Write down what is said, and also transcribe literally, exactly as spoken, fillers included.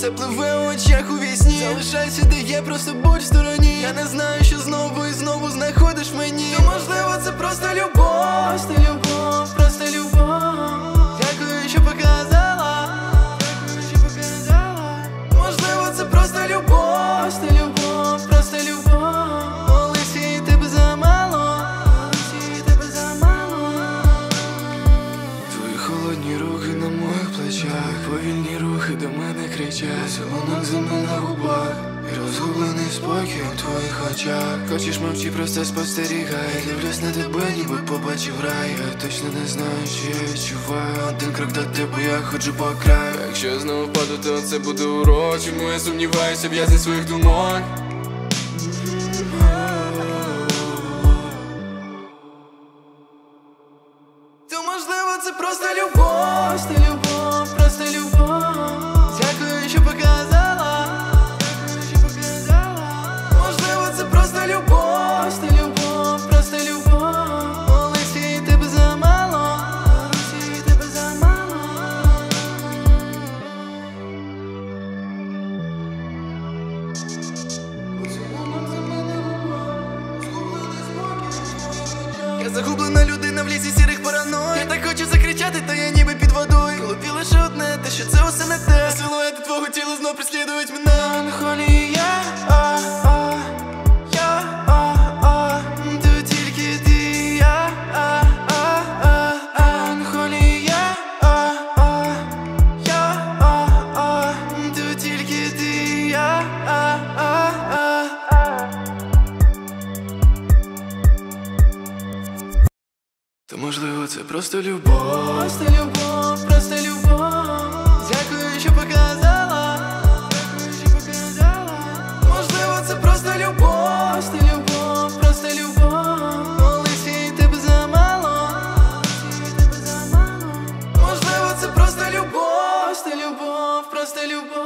все пливе у очах у вісні. Залишайся, де є, просто будь в стороні. Я не знаю, що знову і знову знаходиш мені. То можливо це просто любов, просто любов, просто любов. Дякую, що показала, дякую, що показала. Можливо це просто любов, просто любов, просто любов. Олесі, тебе замало, Олесі, тебе замало. Твої холодні руки на моїх плечах, повільні рухи до мене кричать, солонок зими на губах і розгублений спокій у твоїх очах. Хочеш мовчи, просто спостерігай. Дивлюсь на тебе, ніби побачив рай. Я точно не знаю, що я відчуваю. Один крок до тебе, я ходжу по краю. Якщо я знову впаду, то це буде урок. Чому я сумніваюся, в'язень своїх думок. То можливо це просто любов, просто любов, просто любов. Дякую, що показала, дякую, що показала. Можливо це просто любов, просто любов, просто любов. Олесі, тебе замало, Олесі, тебе замало. Я загублена людина в лісі сірих параной. Я так хочу закричати, та я ніби під водою. Голові лише одне, те, що це усе не те. Силуети твого тіла знов преслідують мене. Меланхолія, а, а, я, а, а, тут тільки ти, я, а, а, а, а. Меланхолія, а, а, я, а, а, тут тільки ти, я, а, а, а, а. То можливо це просто любов, просто любов, просто любов. Дякую, що показала, дякую, що показала. Можливо це просто любов, просто любов, просто любов. Олесі, тебе замало, Олесі, тебе замало. Можливо це просто любов, просто любов, просто любов.